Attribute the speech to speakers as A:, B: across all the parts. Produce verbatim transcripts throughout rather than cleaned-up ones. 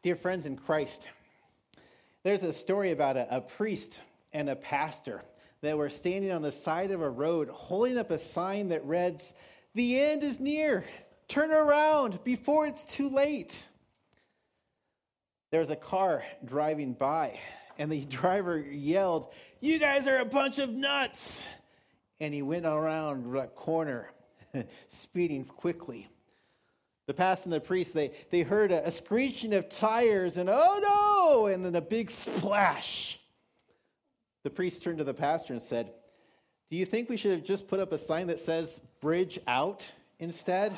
A: Dear friends in Christ, there's a story about a, a priest and a pastor that were standing on the side of a road holding up a sign that reads, "The end is near. Turn around before it's too late." There was a car driving by, and the driver yelled, "You guys are a bunch of nuts!" And he went around a corner, speeding quickly. The pastor and the priest, they, they heard a, a screeching of tires and, "Oh no!" and then a big splash. The priest turned to the pastor and said, "Do you think we should have just put up a sign that says bridge out instead?"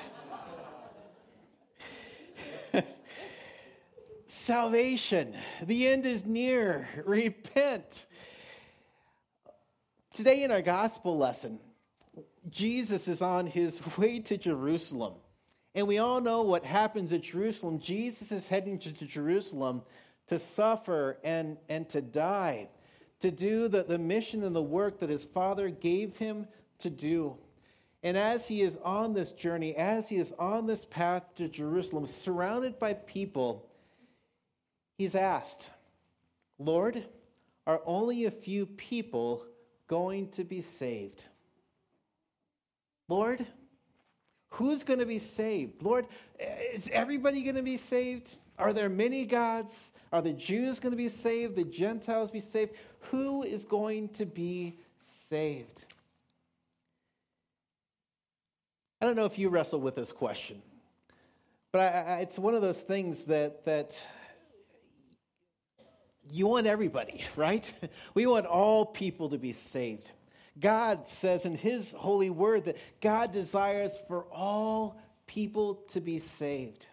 A: Salvation, the end is near. Repent. Today in our gospel lesson, Jesus is on his way to Jerusalem. And we all know what happens at Jerusalem. Jesus is heading to, to Jerusalem to suffer and, and to die, to do the, the mission and the work that his Father gave him to do. And as he is on this journey, as he is on this path to Jerusalem, surrounded by people, he's asked, "Lord, are only a few people going to be saved?" Lord, who's going to be saved? Lord, is everybody going to be saved? Are there many gods? Are the Jews going to be saved? The Gentiles be saved? Who is going to be saved? I don't know if you wrestle with this question, but I, I, it's one of those things that that you want everybody, right? We want all people to be saved. God says in his holy word that God desires for all people to be saved.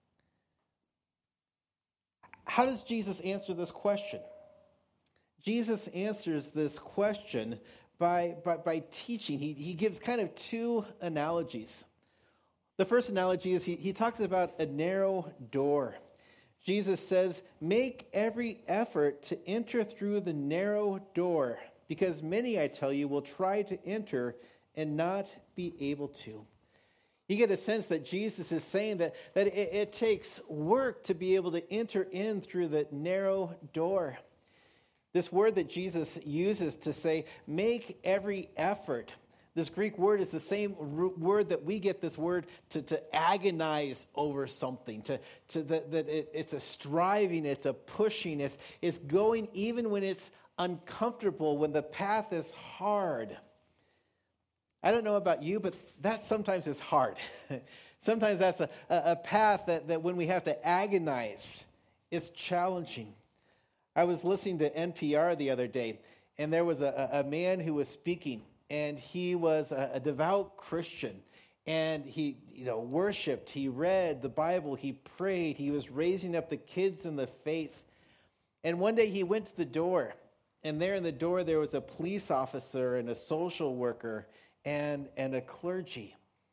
A: How does Jesus answer this question? Jesus answers this question by, by, by teaching. He, he gives kind of two analogies. The first analogy is he, he talks about a narrow door. Jesus says, "Make every effort to enter through the narrow door, because many, I tell you, will try to enter and not be able to." You get a sense that Jesus is saying that, that it, it takes work to be able to enter in through the narrow door. This word that Jesus uses to say, "make every effort," this Greek word is the same word that we get this word to, to agonize over something, to, to that, that it, it's a striving, it's a pushing, it's, it's going even when it's uncomfortable, when the path is hard. I don't know about you, but that sometimes is hard. Sometimes that's a, a, a path that, that when we have to agonize, it's challenging. I was listening to N P R the other day, and there was a, a man who was speaking, and he was a, a devout Christian, and he, you know, worshipped, he read the Bible, he prayed, he was raising up the kids in the faith. And one day he went to the door, and there in the door there was a police officer and a social worker and, and a clergy.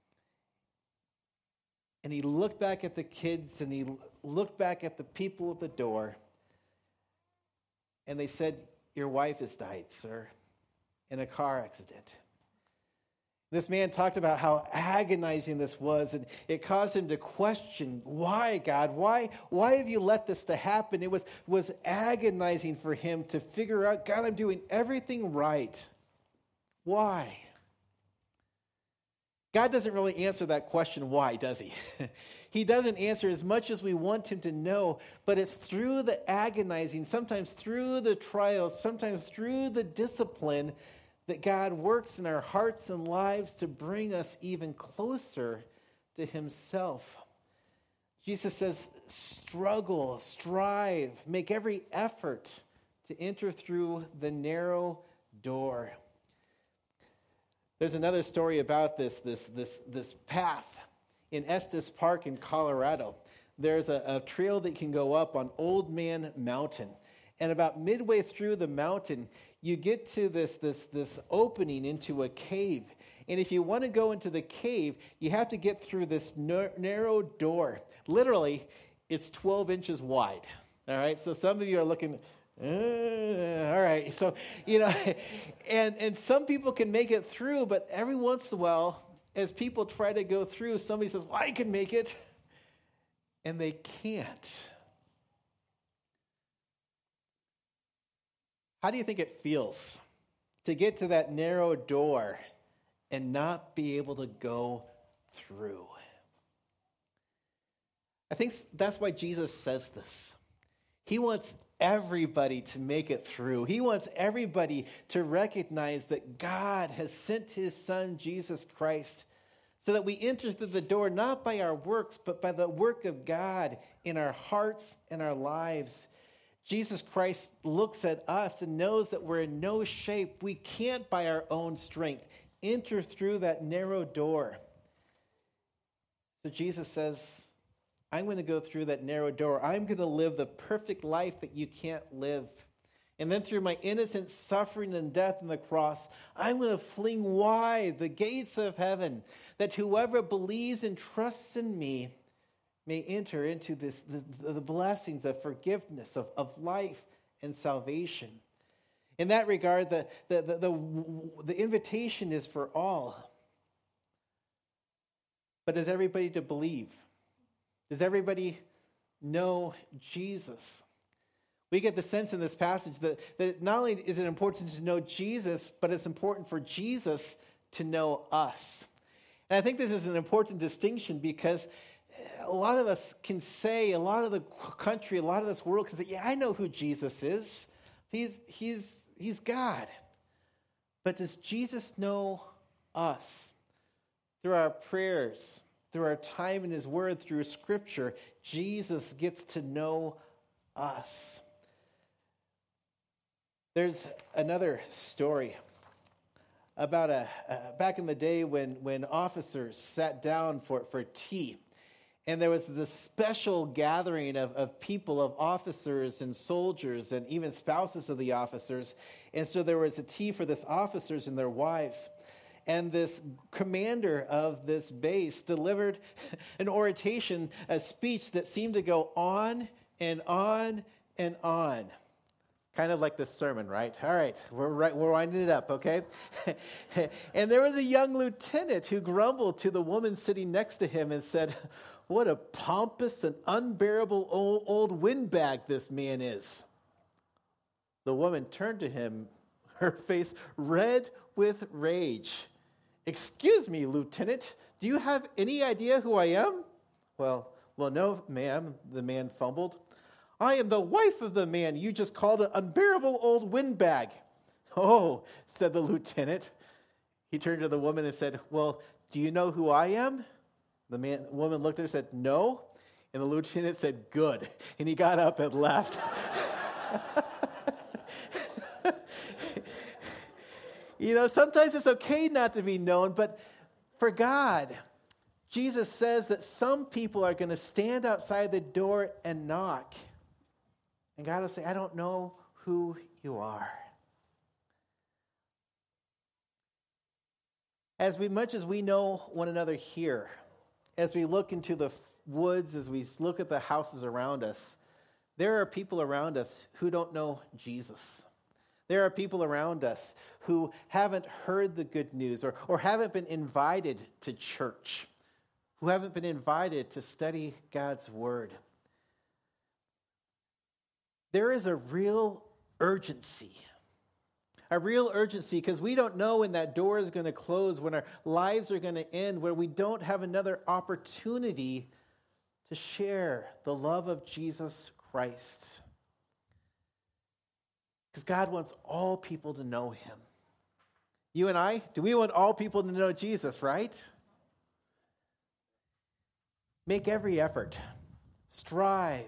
A: And he looked back at the kids, and he looked back at the people at the door, and they said, "Your wife has died, sir, in a car accident." This man talked about how agonizing this was, and it caused him to question, "Why, God? Why, why have you let this to happen?" It was, was agonizing for him to figure out, "God, I'm doing everything right. Why?" God doesn't really answer that question, why, does he? He doesn't answer as much as we want him to know, but it's through the agonizing, sometimes through the trials, sometimes through the discipline, that God works in our hearts and lives to bring us even closer to himself. Jesus says, struggle, strive, make every effort to enter through the narrow door. There's another story about this, this, this, this path in Estes Park in Colorado. There's a, a trail that can go up on Old Man Mountain. And about midway through the mountain, you get to this, this, this opening into a cave. And if you want to go into the cave, you have to get through this narrow door. Literally, it's twelve inches wide. All right, so some of you are looking, uh, all right. So, you know, and, and some people can make it through, but every once in a while, as people try to go through, somebody says, well, I can make it. And they can't. How do you think it feels to get to that narrow door and not be able to go through? I think that's why Jesus says this. He wants everybody to make it through. He wants everybody to recognize that God has sent his son, Jesus Christ, so that we enter through the door not by our works, but by the work of God in our hearts and our lives. Jesus Christ looks at us and knows that we're in no shape. We can't, by our own strength, enter through that narrow door. So Jesus says, I'm going to go through that narrow door. I'm going to live the perfect life that you can't live. And then through my innocent suffering and death on the cross, I'm going to fling wide the gates of heaven, that whoever believes and trusts in me may enter into this the, the blessings of forgiveness, of, of life and salvation. In that regard, the, the, the, the, the invitation is for all. But is everybody to believe? Does everybody know Jesus? We get the sense in this passage that, that not only is it important to know Jesus, but it's important for Jesus to know us. And I think this is an important distinction because a lot of us can say, a lot of the country, a lot of this world can say, yeah, I know who Jesus is. He's, he's, he's God. But does Jesus know us? Through our prayers, through our time in his word, through scripture, Jesus gets to know us. There's another story about a uh, back in the day when, when officers sat down for, for tea. And there was this special gathering of, of people, of officers and soldiers and even spouses of the officers. And so there was a tea for this officers and their wives. And this commander of this base delivered an oration, a speech that seemed to go on and on and on. Kind of like this sermon, right? All right, we're, right, we're winding it up, okay? And there was a young lieutenant who grumbled to the woman sitting next to him and said, what a pompous and unbearable old, old windbag this man is. The woman turned to him, her face red with rage. Excuse me, Lieutenant, do you have any idea who I am? Well, well, no, ma'am, the man fumbled. I am the wife of the man you just called an unbearable old windbag. Oh, said the lieutenant. He turned to the woman and said, well, do you know who I am? The man, woman looked at her and said, no. And the lieutenant said, good. And he got up and left. You know, sometimes it's okay not to be known, but for God, Jesus says that some people are going to stand outside the door and knock. And God will say, I don't know who you are. As we, much as we know one another here, as we look into the woods, as we look at the houses around us, there are people around us who don't know Jesus. There are people around us who haven't heard the good news or, or haven't been invited to church, who haven't been invited to study God's word. There is a real urgency, a real urgency because we don't know when that door is going to close, when our lives are going to end, where we don't have another opportunity to share the love of Jesus Christ. Because God wants all people to know him. You and I, do we want all people to know Jesus, right? Make every effort, strive,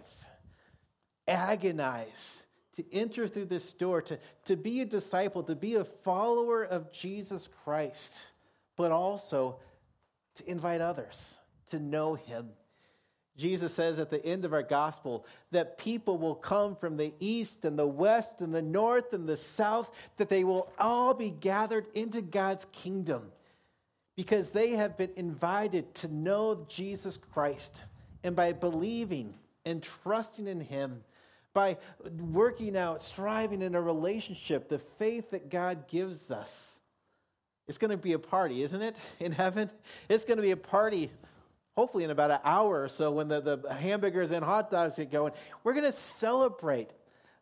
A: agonize to enter through this door, to, to be a disciple, to be a follower of Jesus Christ, but also to invite others to know him. Jesus says at the end of our gospel that people will come from the east and the west and the north and the south, that they will all be gathered into God's kingdom because they have been invited to know Jesus Christ. And by believing and trusting in him, by working out, striving in a relationship, the faith that God gives us, it's going to be a party, isn't it, in heaven? It's going to be a party hopefully in about an hour or so when the, the hamburgers and hot dogs get going. We're going to celebrate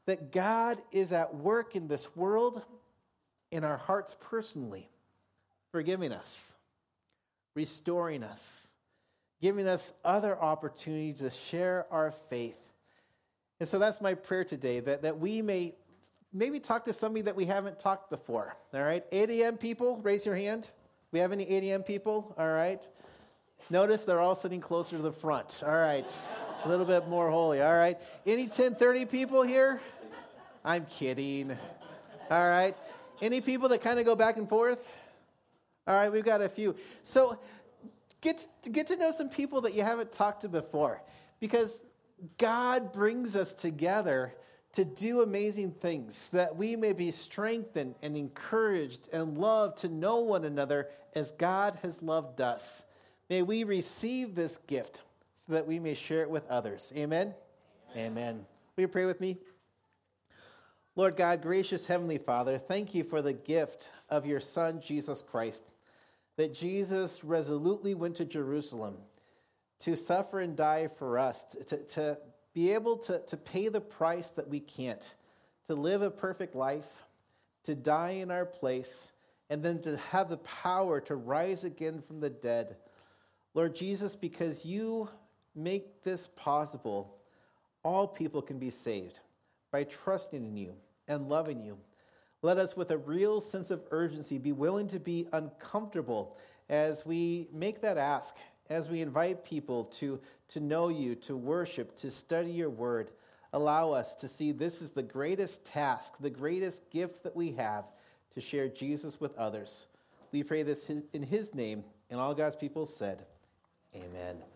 A: that God is at work in this world, in our hearts personally, forgiving us, restoring us, giving us other opportunities to share our faith. And so that's my prayer today, that, that we may maybe talk to somebody that we haven't talked before. All right? eight a.m. people, raise your hand. We have any eight a.m. people? All right. Notice they're all sitting closer to the front. All right. A little bit more holy. All right. Any ten thirty people here? I'm kidding. All right. Any people that kind of go back and forth? All right. We've got a few. So get, get to know some people that you haven't talked to before, because God brings us together to do amazing things, that we may be strengthened and encouraged and loved to know one another as God has loved us. May we receive this gift so that we may share it with others. Amen? Amen. Amen. Will you pray with me? Lord God, gracious Heavenly Father, thank you for the gift of your Son, Jesus Christ, that Jesus resolutely went to Jerusalem to suffer and die for us, to, to be able to, to pay the price that we can't, to live a perfect life, to die in our place, and then to have the power to rise again from the dead. Lord Jesus, because you make this possible, all people can be saved by trusting in you and loving you. Let us, with a real sense of urgency, be willing to be uncomfortable as we make that ask, as we invite people to, to know you, to worship, to study your word. Allow us to see this is the greatest task, the greatest gift that we have, to share Jesus with others. We pray this in his name, and all God's people said, amen.